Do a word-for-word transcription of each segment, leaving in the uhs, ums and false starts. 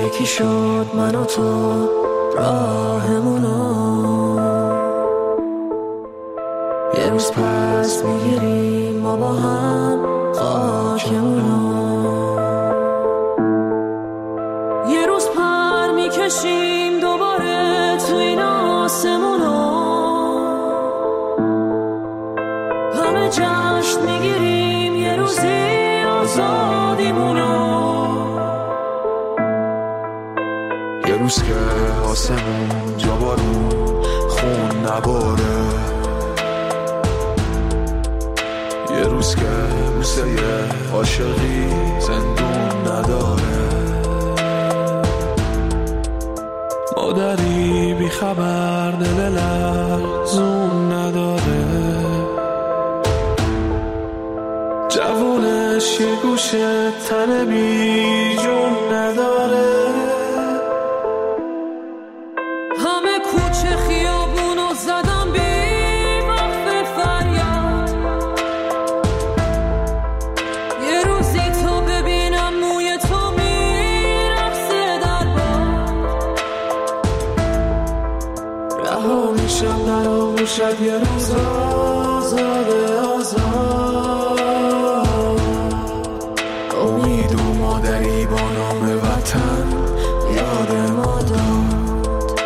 یکی شد من و تو راهمونو، یه روز پس میگیریم ما با هم خاکمونو، یه روز پر میکشیم دوباره تو این آسمونو، همه جشن میگیریم یه روزی آزادیمونو، یه روز که آسمون جا بارون خون نباره، یه روز که بوسه عاشقی زندون نداره، مادری بی خبر دل لرزون نداره، جوونش یه گوشه تن بی جون نداره، همه کوچه خیابونو زدم بی وقف فریاد، یه روزی تو ببینم موی تو میرقصه در باد، رها میشم در آغوشت یه روز آزاده آزاد، امید و مادری با نام وطن یاد ما داد،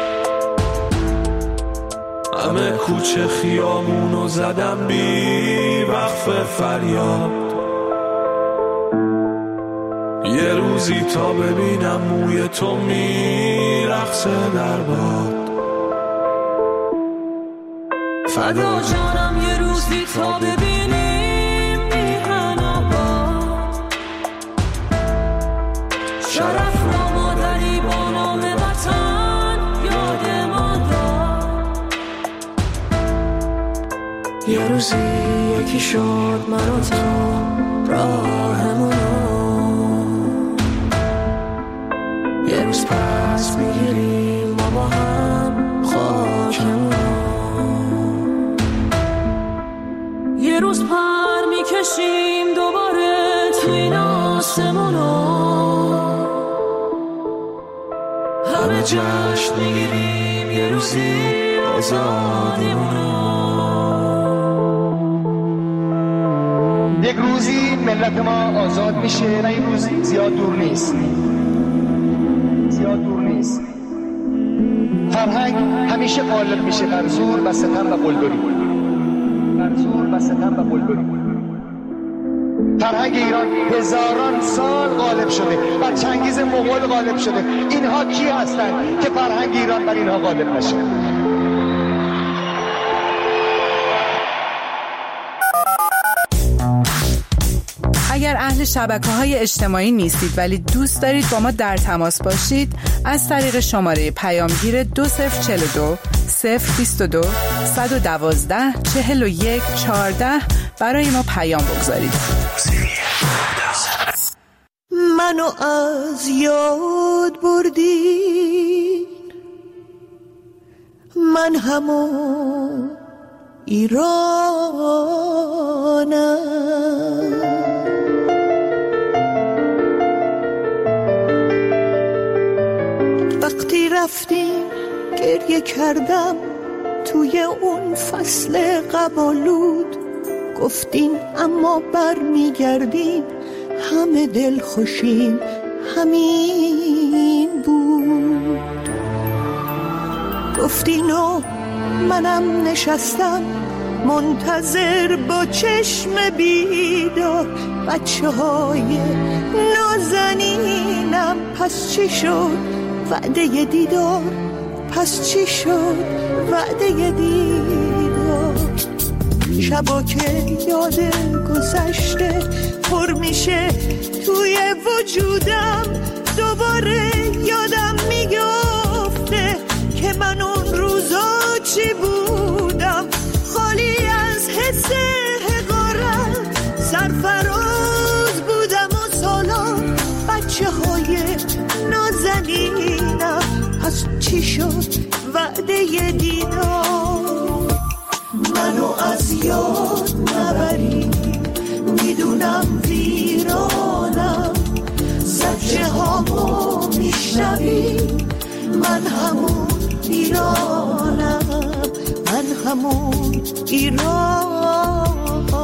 همه کوچه خیامونو زدم بی وقف فریاد، یه روزی تا ببینم موی تو میرقصه در باد، فدا جانم یه روزی تا ببینیم میهن آباد، شرف را مادری با نام وطن یاد ما داد، یه روزی یکی شد من و تو راهمونو، یه روز پس میگیریم ما با هم خاکمونو، یه روز پر میکشیم دوباره تو این آسمونو، همه جشن میگیریم یه روزی آزادیمونو، یک روزی ملت ما آزاد میشه و این روز زیاد دور نیست، زیاد دور نیست. فرهنگ همیشه غالب میشه بر زور و ستم و قلدری، بر زور و ستم و قلدری. فرهنگ ایران هزاران سال غالب شده، بر چنگیز مغول غالب شده. اینها کی هستند که فرهنگ ایران بر اینها غالب نشه؟ اگر اهل شبکه‌های اجتماعی نیستید ولی دوست دارید با ما در تماس باشید، از طریق شماره پیامگیر دو صفر چهل و دو صفر بیست و دو صد و دوازده چهل و یک چهارده برای ما پیام بگذارید. منو از یاد بردی، من همون ایرانم، وقتی رفتیم گریه کردم توی اون فصل قبالود، گفتین اما بر میگردیم همه دل خوشیم همین بود. گفتین و منم نشستم منتظر با چشم بیدار، بچه های نازنینم پس چی شد وعده دیدار، پس چی شد وعده دیدار. شبا که یاد گذشته پر میشه توی وجودم، دوباره یادم میگفته که من اون روزا چی بودم، خالی از حس حقارت سرفراز بودم و سالا بچه های نازنینم، پس چی شد وعده دیدار. منو از یاد نبری، میدونم ویرانم، زجه هامو میشه میشنوی من همون ایرانم، من همون ایرانم.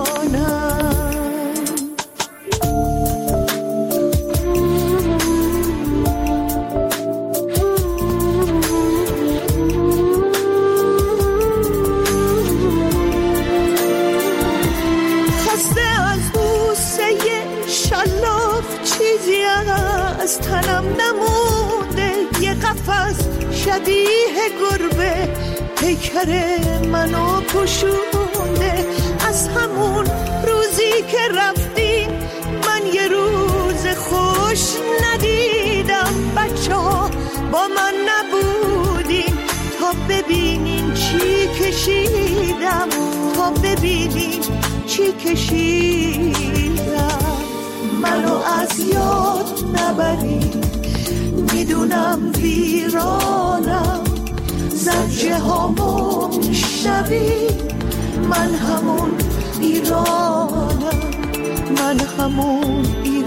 از تنم نمونده یه قفس شبیه گربه پیکر منو پوشونده. از همون روزی که رفتی من یه روز خوش ندیدم. بچه ها با من نبودین تا ببینین چی کشیدم، تا ببینین چی کشیدم. منو از یاد نبری میدونم ویرانم، زجه هامو میشنوی من همون ایرانم، من همون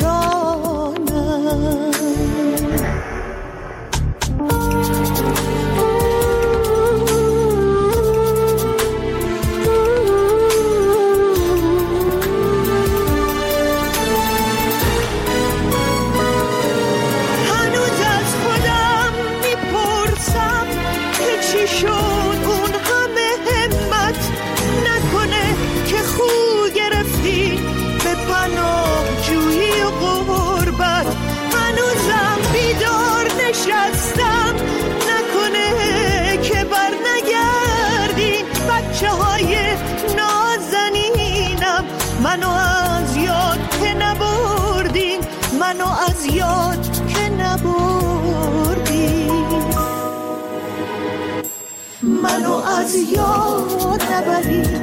ایرانم. نشستم نکنه که بر نگردی. بچه های نازنینم منو از یاد که نبردین، منو از یاد که نبردین. منو از یاد نبرین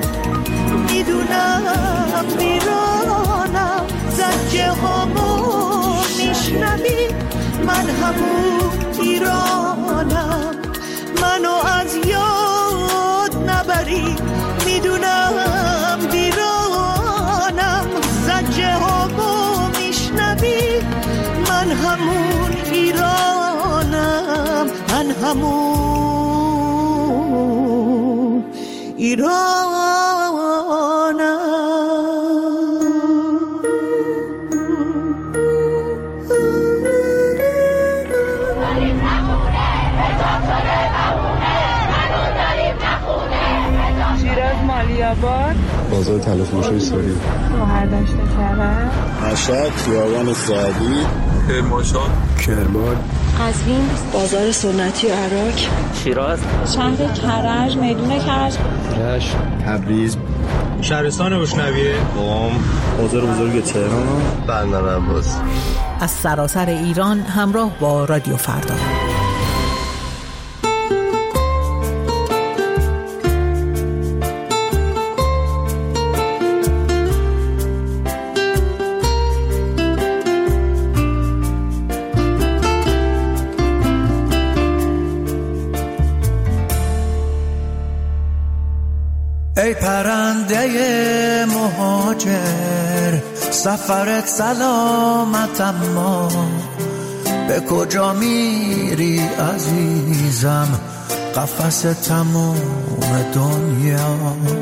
میدونم ویرانم، زجه هامو میشنوی من همون ایرانم. منو از یاد نبری میدونم ویرانم، زجه هامو میشنوی من همون ایرانم، من همون ایرانم. بازار تلفروشی سوری، مهردشت کرد، مشهد، خیابان سعدی، کرمانشاه، کرمان، قزوین، بازار سنتی و عراق، شیراز، شهر کرج، میدون کرج، رشت، تبریز، شهرستان بوشنویه، قم، بازار بزرگ تهران، بندر عباس. از سراسر ایران همراه با رادیو فردا. ای پرنده مهاجر سفرت سلامت، اما به کجا میری عزیزم؟ قفس تموم دنیا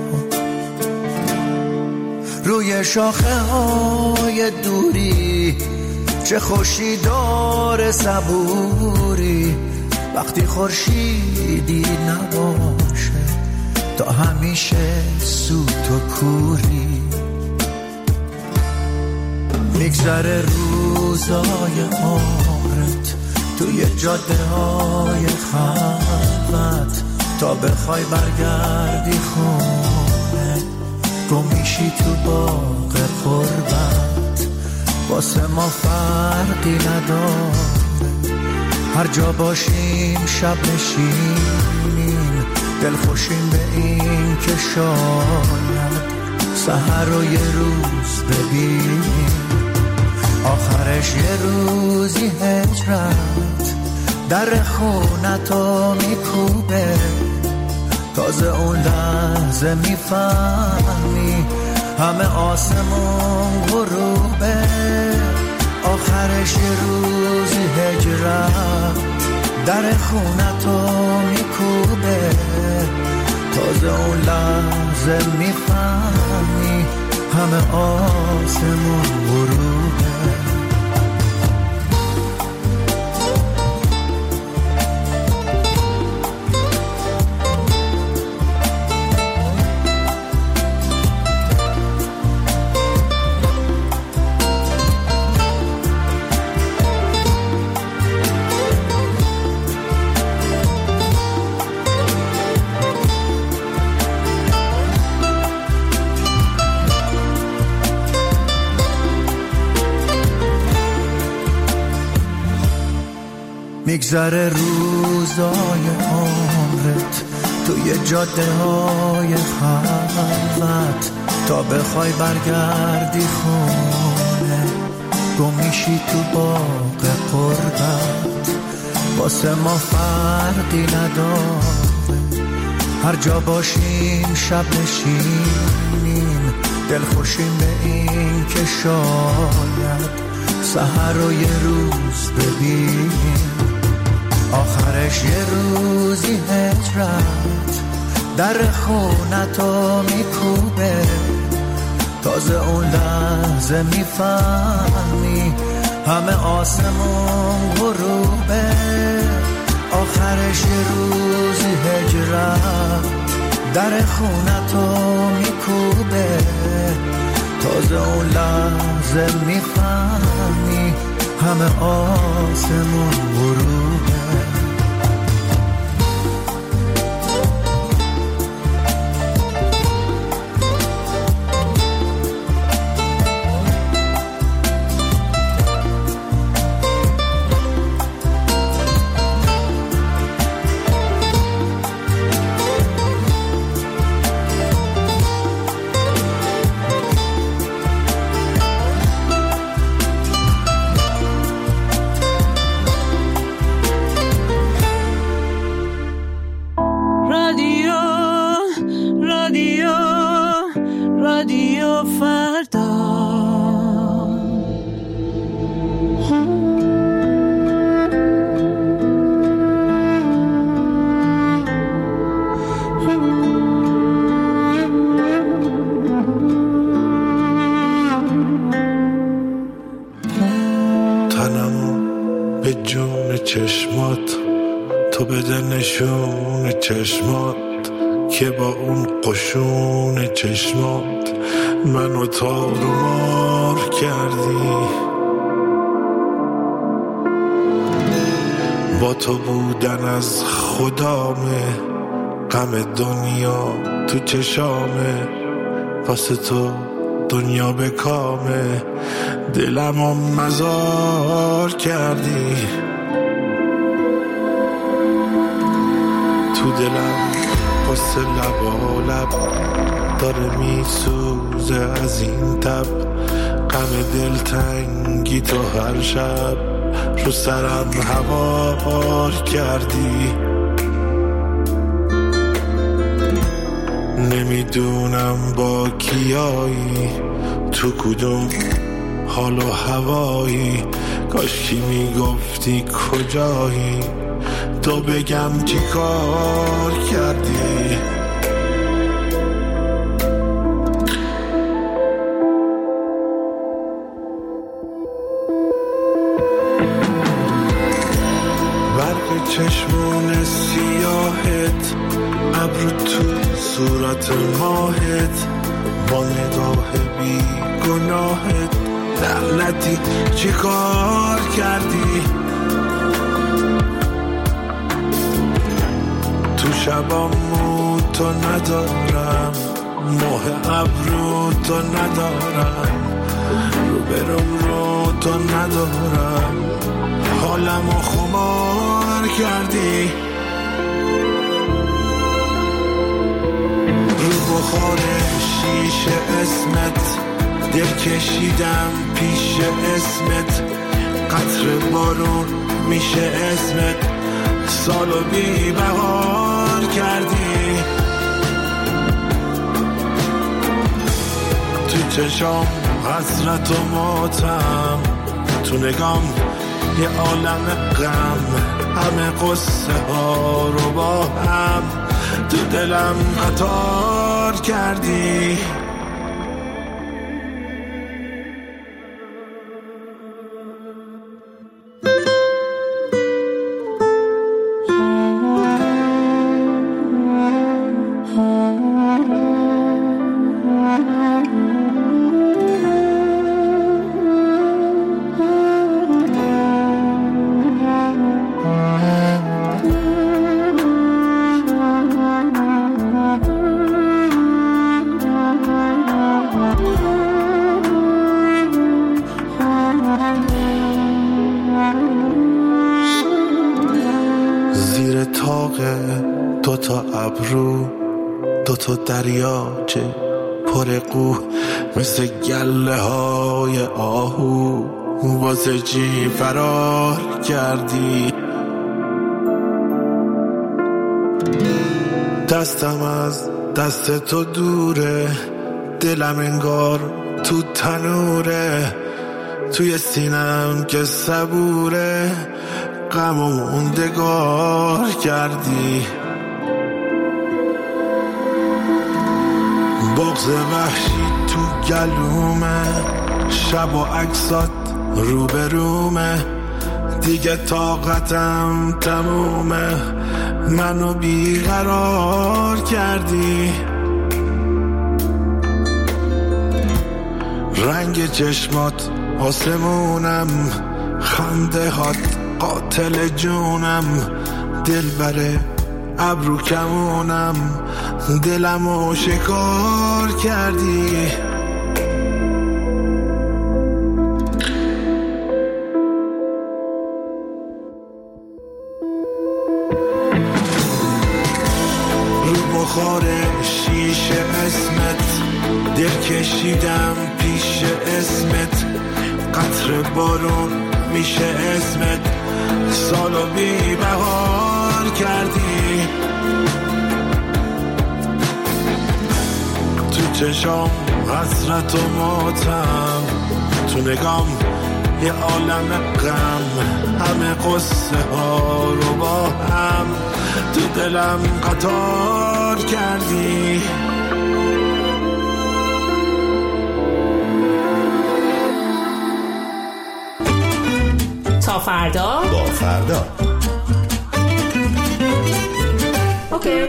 روی شاخه های دوری، چه خوشی داره صبوری وقتی خورشیدی نباشه، تا همیشه سوت و کوری. میگذره روزای عمرت توی جاده های خلوت، تا بخوای برگردی خونه گم میشی تو باغ قربت. واسه ما فرقی نداره هر جا باشیم، شب نشینیم دل خوشیم به این که شاید سحر رو یه روز ببینیم، آخرش یه روزی هجرت در خونتو میکوبه. تازه اون لحظه میفهمی همه آسمون غروبه. آخرش یه روزی هجرت در خونتو میکوبه، تازه اون لحظه میفهمی همه آسمون غروبه. میگذره روزای عمرت توی جاده های خلوت، تا بخوای برگردی خونه گم میشی تو باغ قربت. واسه ما فرقی نداره هر جا باشیم، شب نشینیم دلخوشیم به این که شاید سحر رو یه روز ببینیم. آخرش یه روزی هجرت در خونتو میکوبه، تازه اون لحظه میفهمی همه آسمون غروبه. آخرش یه روزی هجرت در خونتو میکوبه، تازه اون لحظه میفهمی همه آسمون غروبه. نشون چشمات که با اون قشون چشمات منو تار و مار کردی. با تو بودن از خدامه، غم دنیا تو چشامه، واسه تو دنیا به کامه، دلمو مزار کردی. تو دلم واسه لبا لب داره میسوزه از این تب، غم دلتنگی تو هر شب رو سرم هوار کردی. نمیدونم با کیایی، تو کدوم حال و هوایی، کاش کی میگفتی کجایی، تو بگم چی کار کردی. برق چشمون سیاهت، ابرو تو صورت ماهت، با نگاه بی گناهت، لعنتی چی کار کردی. تو شبامو تو ندارم، ماه ابرو تو ندارم، رو برم رو تو ندارم، حالمو خمار کردی. رو بخار شیشه اسمت دل کشیدم پیش اسمت، قطر بارون میشه اسمت، سالو بی بهار کردی. تو چشام حسرت و ماتم، تو نگام یه عالم غم، همه قصه ها رو با هم تو دلم قطار کردی. دوتا ابرو دوتا دریاچه پر قو، مثل گله های آهو واسه چی فرار کردی. دستم از دست تو دوره، دلم انگار تو تنوره، توی سینم که صبوره غم و موندگار کردی. بغض وحشی تو گلومه، شب و عکسات روبرومه، دیگه طاقتم تمومه، منو بیقرار کردی. رنگ چشمات آسمونم، خنده هات قاتل جونم، دل بره ابرو کمونم، دلمو شکار کردی. رو بخار شیشه اسمت، دل کشیدم پیش اسمت، قطر بارون میشه اسمت، سالو بی بهار کردی. تو چشام حسرت و ماتم، تو نگام یه عالم غم، همه قصه ها رو با هم تو دلم قطار کردی. تا فردا با فردا اوکی.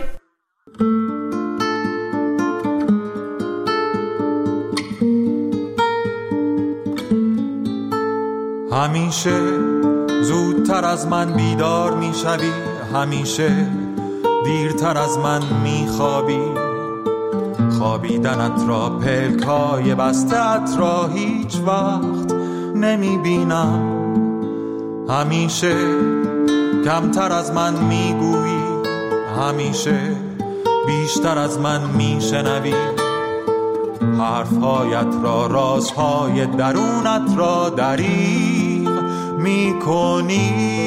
همیشه زودتر از من بیدار میشوی، همیشه دیرتر از من میخوابی، خوابیدنت را پلکای بستت را هیچ وقت نمیبینم. همیشه کمتر از من میگویی، همیشه بیشتر از من میشنوی، حرفهایت را رازهای درونت را دریغ میکنی.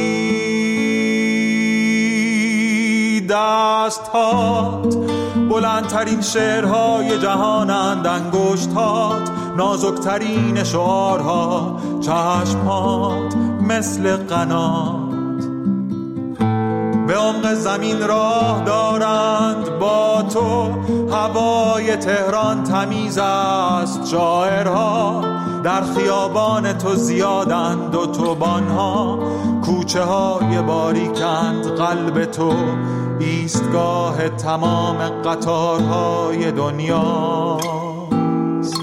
دستهات بلندترین شعرهای جهانند، انگشتهات نازکترین شعارها، چشمهات مثل قنات به عمق زمین راه دارند. با تو هوای تهران تمیز است، شاعرها در خیابان تو زیادند، اتوبان‌ها کوچه های باریکند، قلب تو ایستگاه تمام قطارهای دنیاست.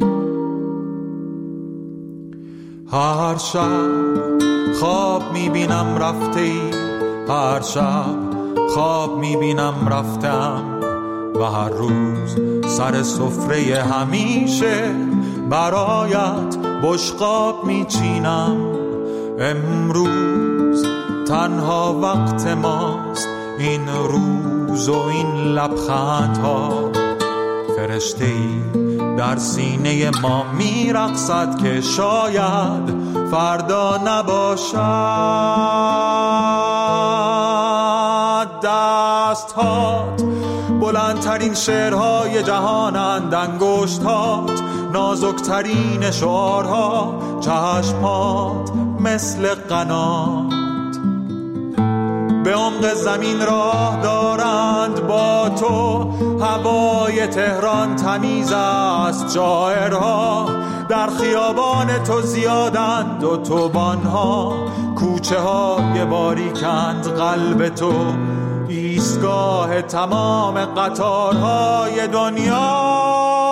هر شب خواب میبینم رفته ای، هر شب خواب میبینم رفتم، و هر روز سر سفره همیشه برایت بشقاب میچینم. امروز تنها وقت ماست، این روز و این لبخندها، فرشته‌ای در سینه ما میرقصد که شاید فردا نباشد. دستهات بلندترین شعرهای جهانند، انگشتهات نازکترین شعارها، چشمات مثل قنات به عمق زمین راه دارند. با تو هوای تهران تمیز است، شاعرها در خیابان تو زیادند، و توبانها کوچه های باریکند. قلب تو ایستگاه تمام قطارهای دنیا.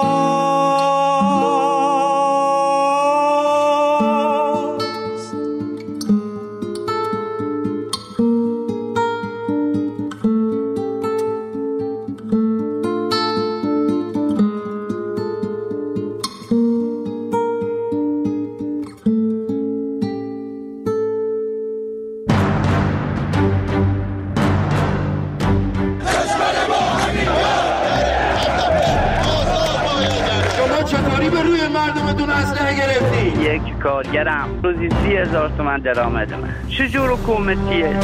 کارگرم روزی سی هزار تومن درآمد من. چجور حکومتیه؟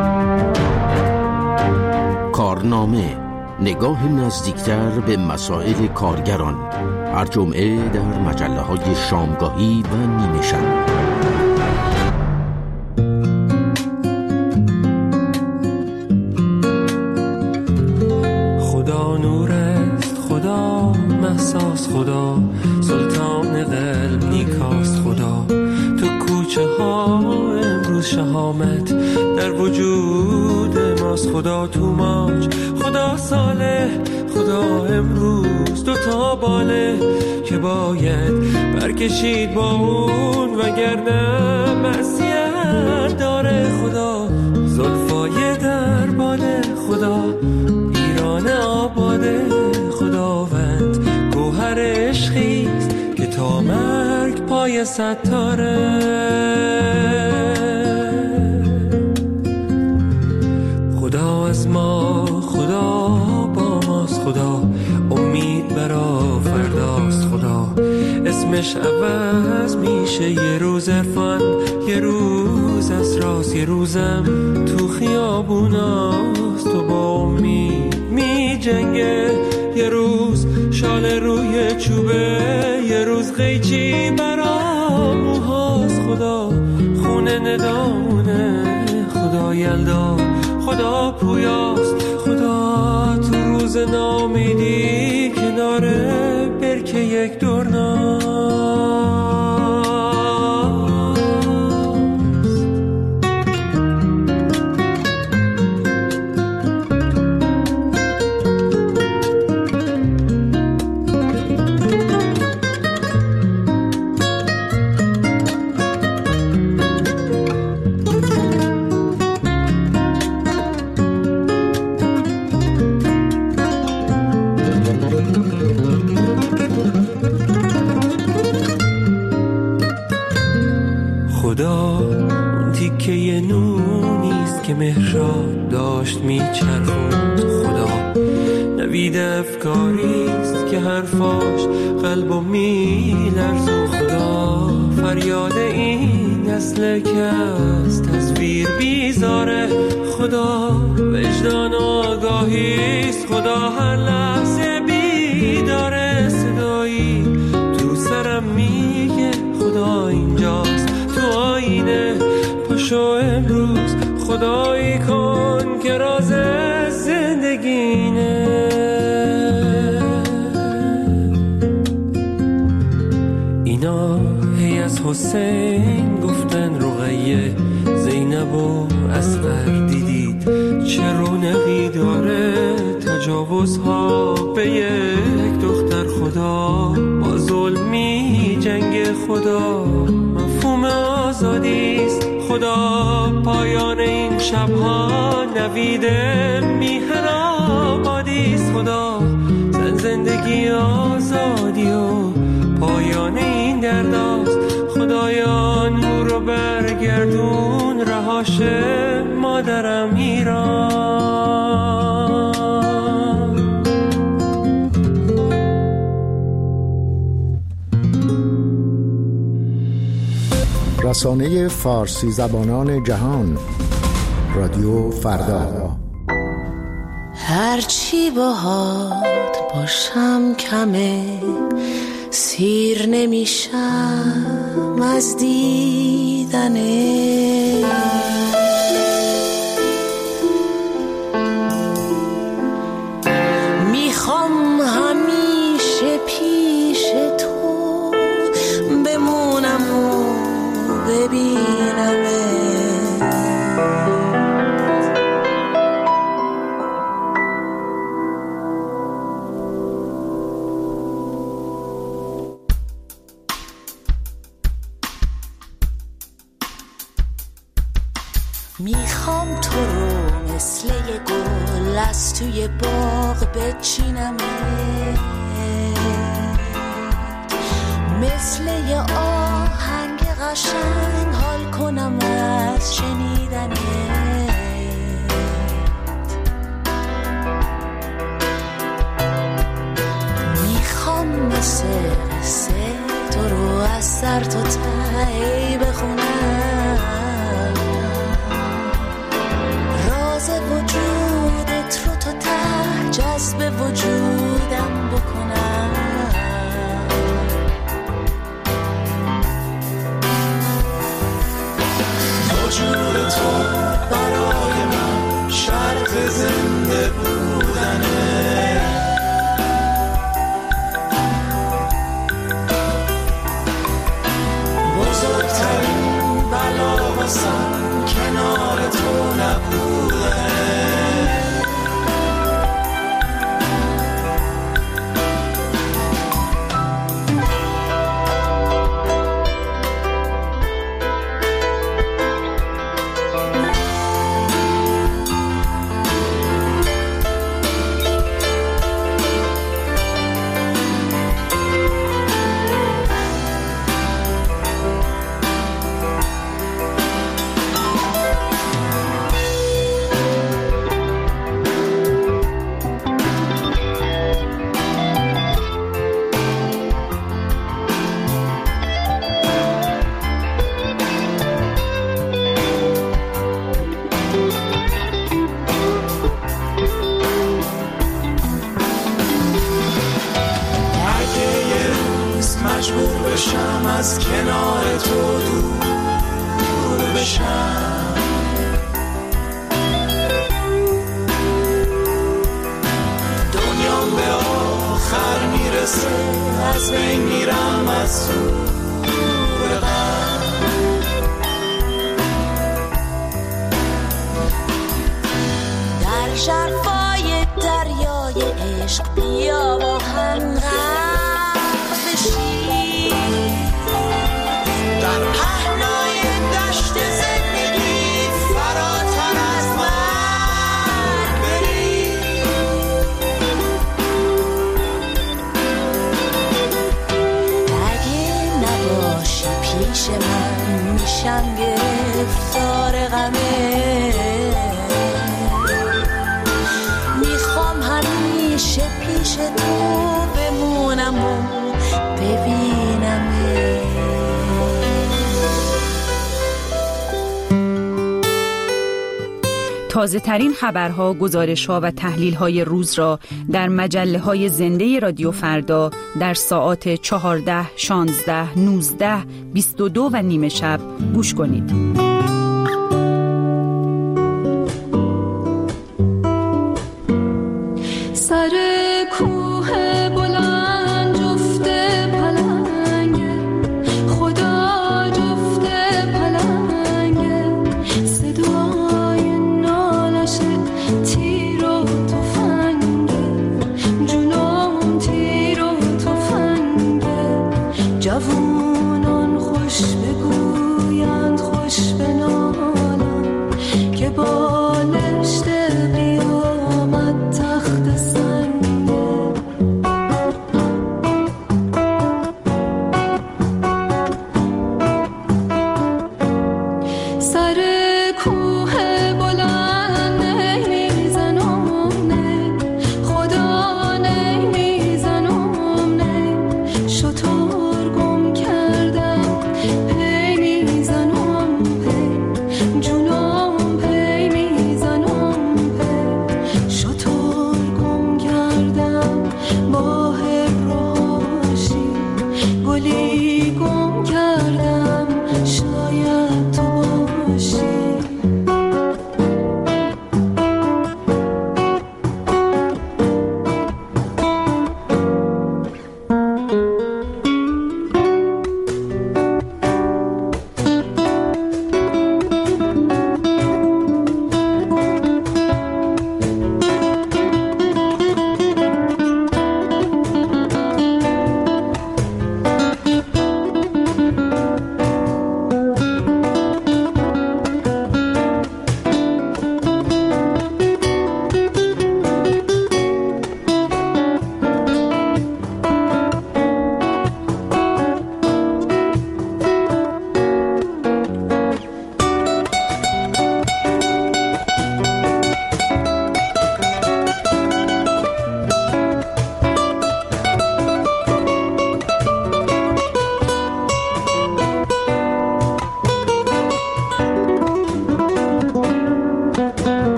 کارنامه، نگاه نزدیکتر به مسائل کارگران، هر جمعه در مجله های شامگاهی و نیمه شب. خدا نور است، خدا محساس، خدا سلطان قلب نیکاست. خدا تو کوچه ها امروز شهامت در وجود ماست. خدا تو ماج، خدا صالح، خدا امروز دو تا باله که باید برکشید با اون، وگرنه معصیت داره. خدا زلفای در باله، خدا ایران آباده. خداوند گوهر عشقیست که تا مرگ پای ستاره. خدا از ما، خدا با ماست. خدا امید برا فرداست. خدا اسمش عوض میشه، یه روز عرفان، یه روز اسراس، یه روزم تو خیابوناست. تو با امید می جنگه، یه روز شال روی چوبه، یه روز قیچی برا موهاست. خدا خونه ندامونه، خدا یلدا، خدا پویاست. خدا تو روز نامیدی کناره برکه یک دورناست. خدا اون تیکه یه نونیست که مهراب داشت میچرخوند. خدا نوید افکاریست که حرفاش قلبو میلرزون. خدا فریاد این نسل که از تصویر بیزاره. خدا وجدان و آگاهیست، خدا هر لحظه بیداره. صدایی تو سرم میگه خدا اینجاست، تو آینه پاشو امروز خدایی کن که راز زندگینه. اینا هی از حسین گفتن رقیه، زینب و اصغر دیدید چه رونقی داره. تجاوزها به یک دختر، خدا با ظلمی جنگ. خدا مفهوم آزادیست، خدا پایان این شبها نوید میهن آبادیست. خدا زن زندگی آزادی و پایان این درداست. خدایا نور رو برگردون، رهاش مادرم ایران. رسانه فارسی زبانان جهان، رادیو فردا. هرچی باهات باشم کمه، سیر نمیشم از دیدنه. میخوام همیشه پیش تو بمونم و ببینمه. میخوام تو رو مثل یه گل از توی باغ بچینم، مثل یه آهنگ قشنگ حال کنم از شنیدنه. میخوام مثل قصه تو رو از سر تا ته بخونم، وجودت رو تا ته جذب وجودم بکنم. وجود تو برای من شرط زنده بودنه. بزرگترین بلا واسم کنار تو نبوده. از کنار تو دور بشم، دنیام به آخر میرسه از بین میرم از دور غم. در ژرفای دریای عشق بیا با هم غرق بشیم، در پهنای دشت زندگی فراتر از من بریم. اگه نباشی پیش من میشم گرفتار غمه. میخوام همیشه پیش تو بمونم و ببینمه. تازه ترین خبرها، گزارش‌ها و تحلیل‌های روز را در مجله‌های زنده رادیو فردا در ساعات چهارده، شانزده، نوزده، بیست و دو و نیمه شب گوش کنید. سر کوه بلند جفته پلنگه، خدا جفته پلنگه، صدای نالش تیر و تفنگه، جلوم تیر و تفنگه. جوونان خوش بگویند خوش بگویند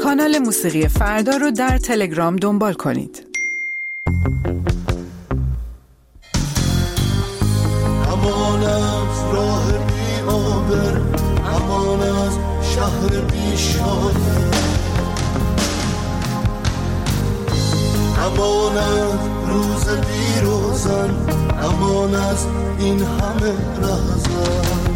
کانال موسیقی فردا رو در تلگرام دنبال کنید. امان از راه بی آبر، امان از شهر بی شانه، امان از روز بی روزن، امان از این همه رهزن،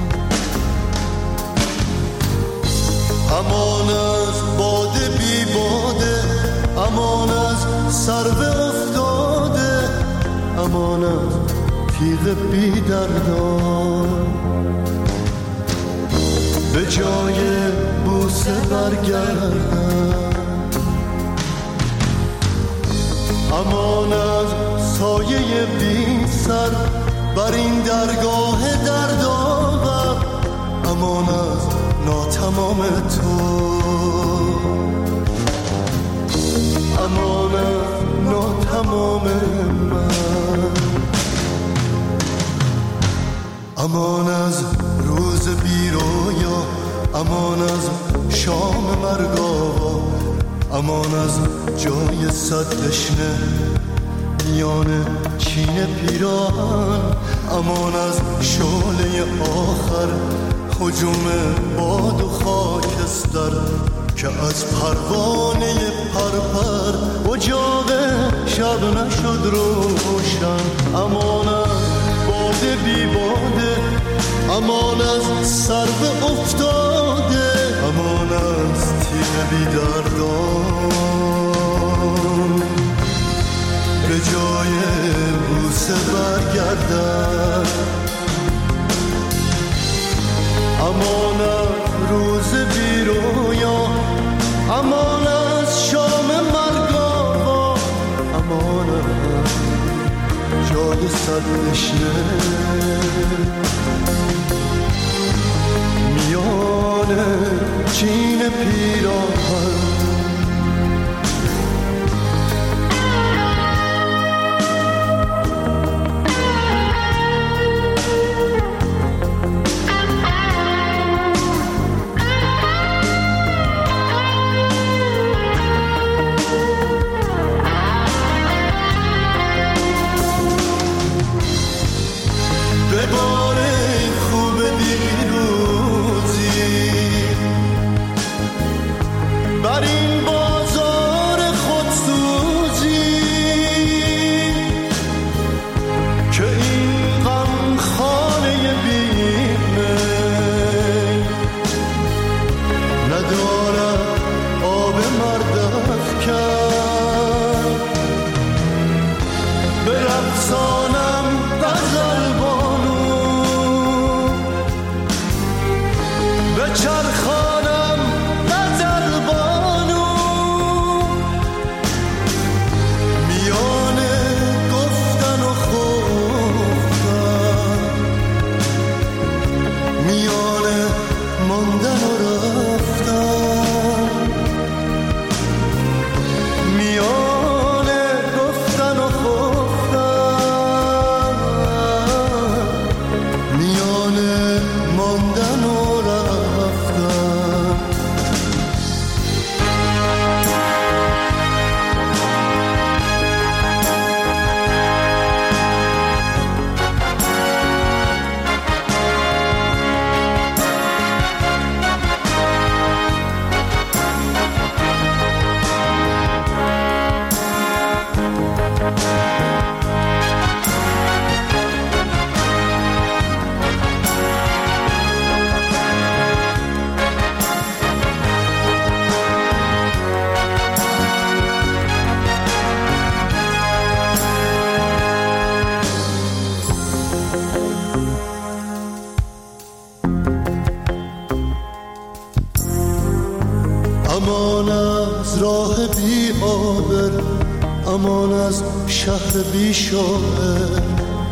امان از باده بی باده، امان از سرو افتاده، امان از تیغ بی دردان، به جای بوسه برگردن، امان از سایه بی سر بر این درگاه دردآور، امان از ناتمام تو، امان از ناتمام من، امان از روز بی رویا، امان از شام مرگاوا، امان از جای صد دشنه میان چین پیراهن، امان از شعله آخر هجوم باد و خاکستر که از پروانه پرپر اجاق شب نشد روشن، امان از باده بی باده، امان از سرو افتاده، امان از تیغ بی دردان، به جای بوسه برگردن، امان از روز بی رویا، امان از شام مرگاوا، امان از جای صد دشنه میان چین پیراهن، امان از راه بی آبر، امان از شهر بی شاعر،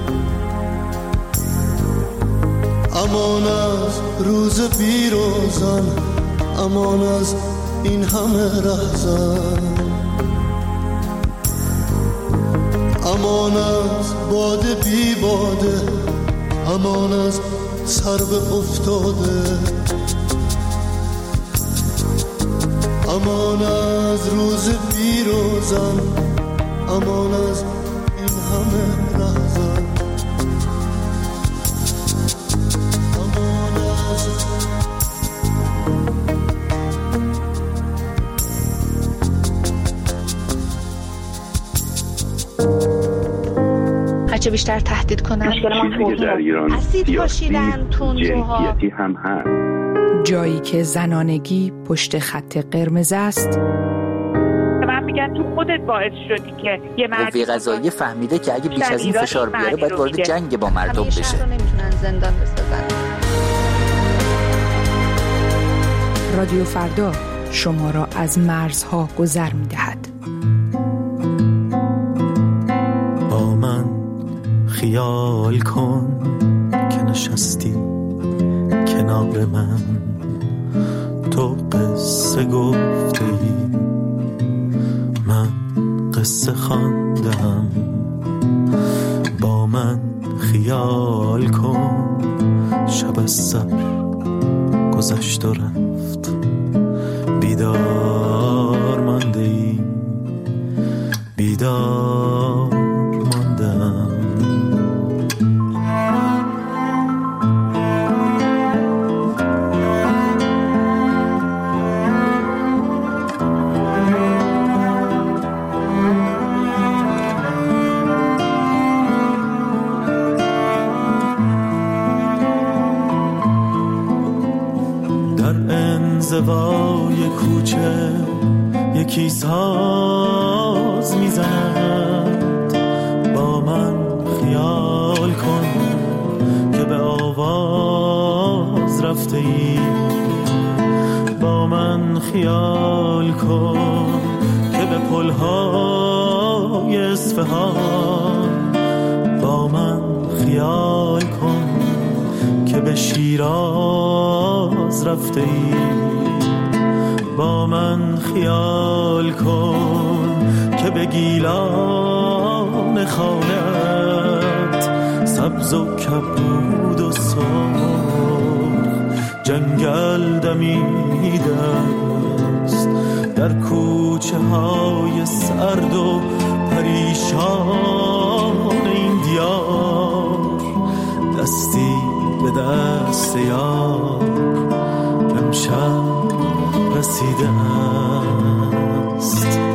امان از روز بی روزن، امان از این همه رهزن، امان از باده بی باده، امان از سرو افتاده، امان امان از روز پیروزم، امان از این همه رهزن، امان از هرچه بیشتر تهدید کنن چیزی که در ایران سیاسی جنسیتی هم هست. جایی که زنانگی پشت خط قرمز است. من میگم تو خودت باعث شدی که یه مردی قوه قضاییه فهمیده که اگه بیش از این فشار بیاره باید وارد جنگ با مردم بشه. همه شهر رو نمیتونن زندان بسازن. رادیو فردا شما را از مرزها گذر میدهد. با من خیال کن که نشستی کنار من، تو قصه گفته ای، من قصه خواندم. با من خیال کن شب از سر گذشت و رفت، بیدار مانده ای، بیدار ماندم. انزوای کوچه یکی ساز میزند، با من خیال کن که به آواز رفته ای، با من خیال کن که به پلهای اصفهان، با من خیال کن که به شیراز رفته ای، با من خیال کن که به گیلان خانت سبز و کبود و سرخ جنگل دمیده است، در کوچه های سرد و پریشان این دیار، دستی به دست یار امشب رسیده است.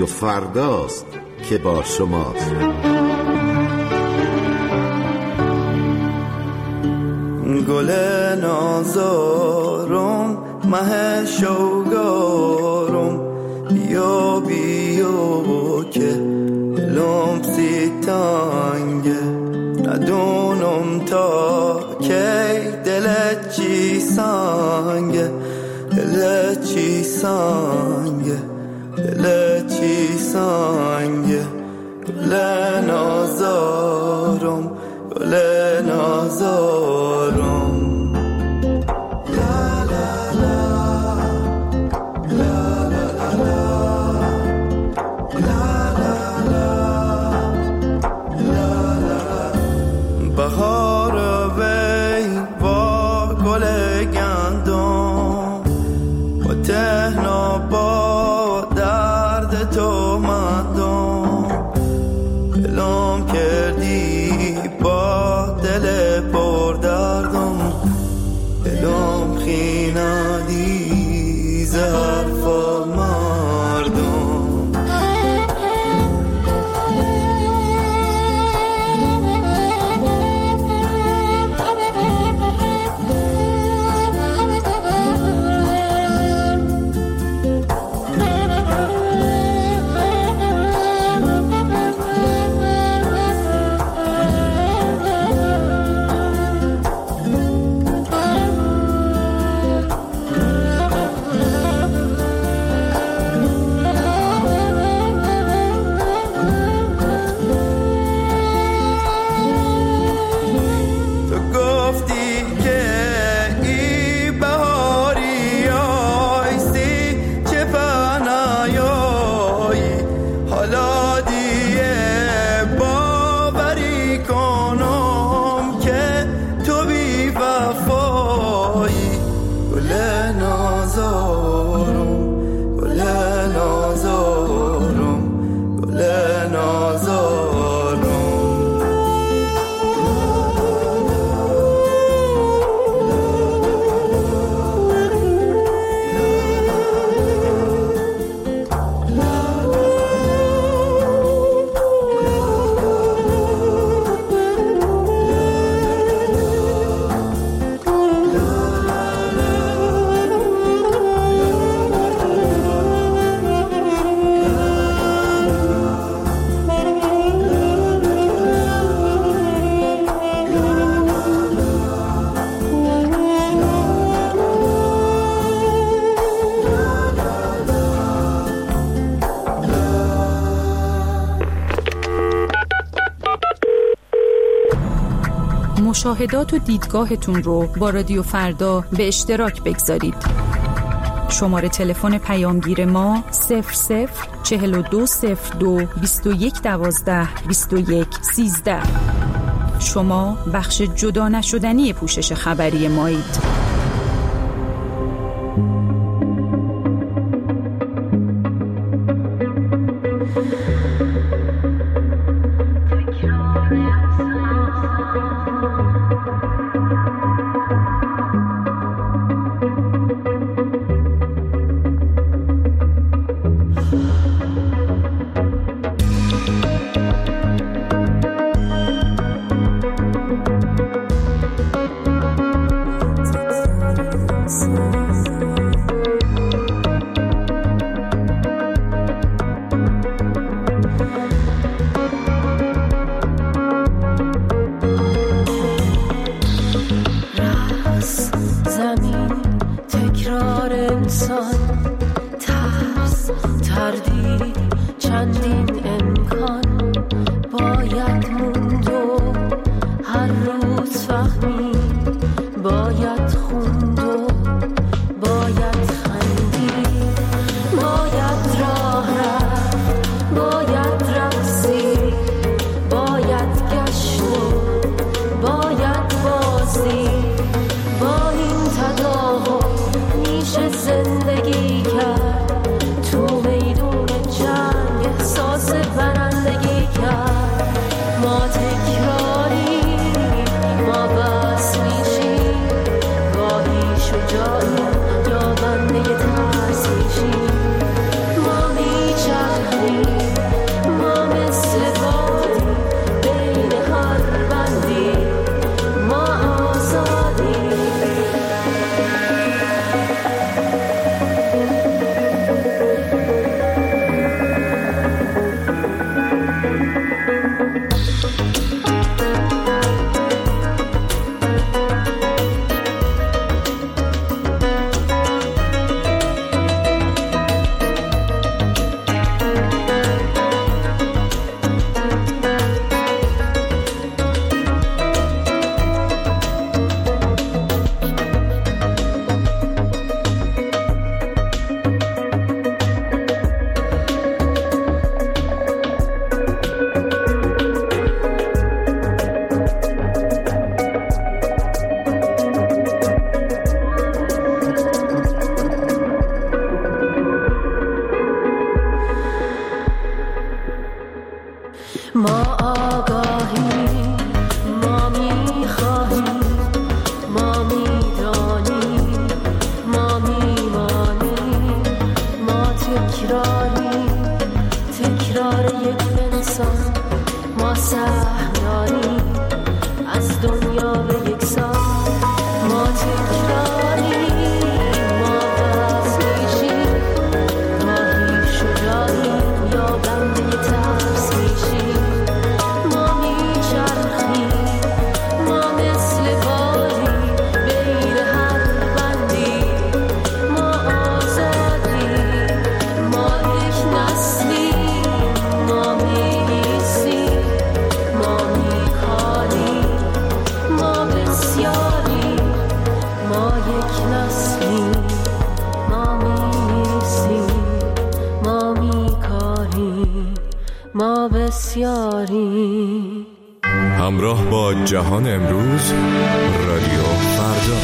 رادیو فرداست که با شماست. گل نازارم مه شوگارم بیا بیا که لم سی تانگه ندونم تا کی دلت چی سانگه دلت چی سانگه دلت چی سانگه گل نازارم گل نازارم بهار وی با گل گندم با تهنا با درد تو مندم دلم کردی با دل پر دردم دلم خیندی زرف مردم مشاهدات و دیدگاهتون رو با رادیو فردا به اشتراک بگذارید. شماره تلفن پیامگیر ما صفر صفر چهل و دو صفر دو بیست و یک دوازده بیست و یک سیزده. شما بخش جدا نشدنی پوشش خبری مایید. یادم نگه ترس میشی ما میچرخیم ما بسیاری. همراه با جهان امروز، رادیو فردا.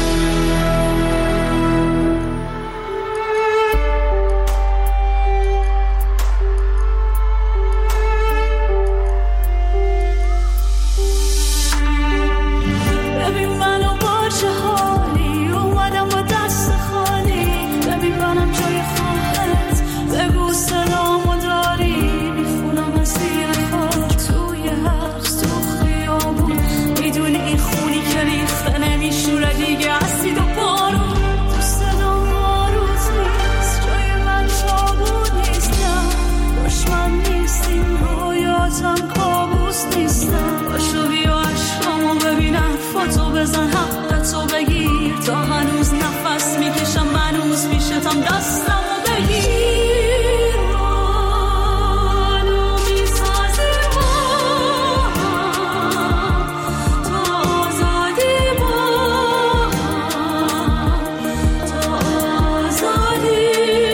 بزن حقتو بگیر تا هنوز نفس میکشم منوز میشتم دستمو بگیر منو میسازی با تا آزادی با تا آزادی.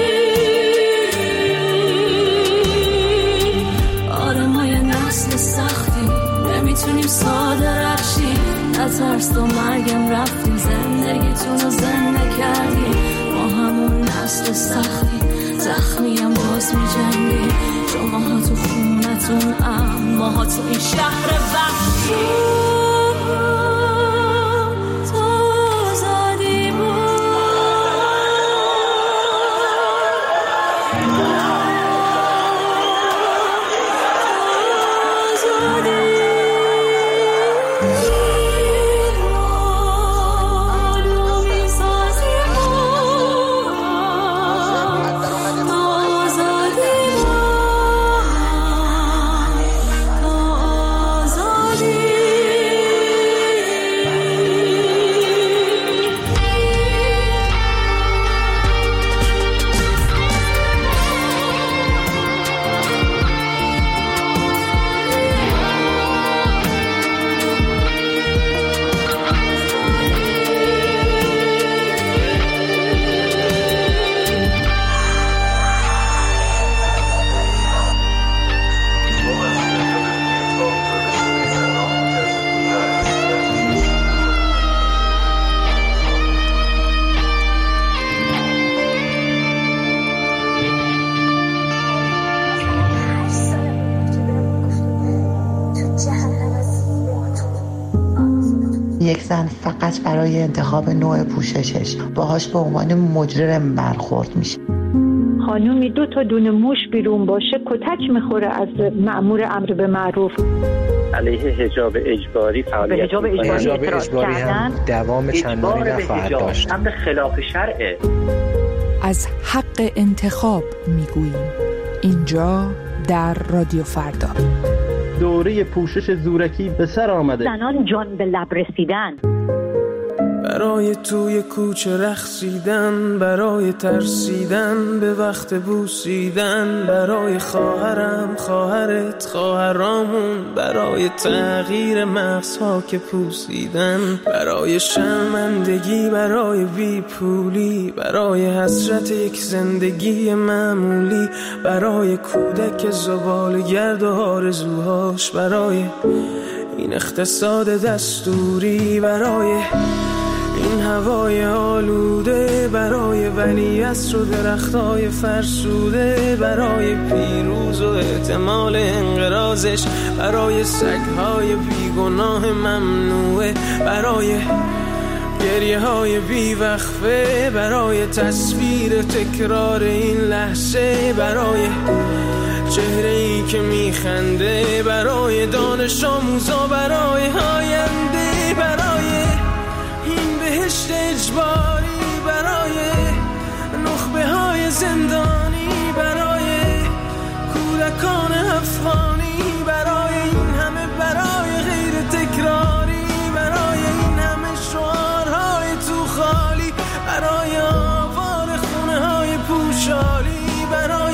آره ما یه نسل سختی نمیتونیم ساده رشیم. نترس تو مرگم رفتی زندگیتون رو زنده کردی. ما همون نسل سختی زخمیم باز می جنگی. شما ها تو خونتون اما ها تو این شهر وحشی. یک زن فقط برای انتخاب نوع پوششش باهاش به عنوان مجرم برخورد میشه. خانومی دو تا دونه موش بیرون باشه کتک میخوره از مأمور امر به معروف. علیه حجاب اجباری فعالیت حجاب اجباری, حجاب اجباری هم دوام چندانی نخواهد داشت. امر خلاف شرعه. از حق انتخاب میگوییم اینجا در رادیو فردا. دوره پوشش زورکی به سر آمده. زنان جان به لب رسیدن. برای توی کوچه رقصیدن، برای ترسیدن به وقت بوسیدن، برای خواهرم خواهرت خواهرامون، برای تغییر مغزها که پوسیدن، برای شرمندگی برای بی پولی، برای حسرت یک زندگی معمولی، برای کودک زبالگرد و آرزوهاش، برای این اقتصاد دستوری، برای این هوای آلوده، برای ولیعصر و درختای فرسوده، برای پیروز و احتمال انقراضش، برای سگهای بیگناه ممنوعه، برای گریه های بیوقفه، برای تصویر تکرار این لحظه، برای چهره ای که میخنده، برای دانش آموزا، برای آینده، برای این بهشت اجباری، برای نخبه های زندانی، برای کودکان افغانی، برای این همه برای غیر تکراری، برای این همه شعارهای تو خالی، برای آوار خونه های پوشالی، برای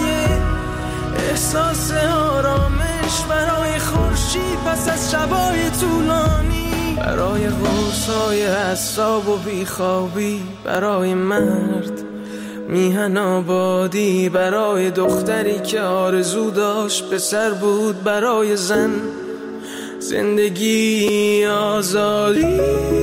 احساس آرامش، برای خورشید پس از شبای طولانی، برای غوصای اعصاب و بیخوابی، برای مرد میهن آبادی برای دختری که آرزو داشت پسر بود برای زن. زندگی آزادی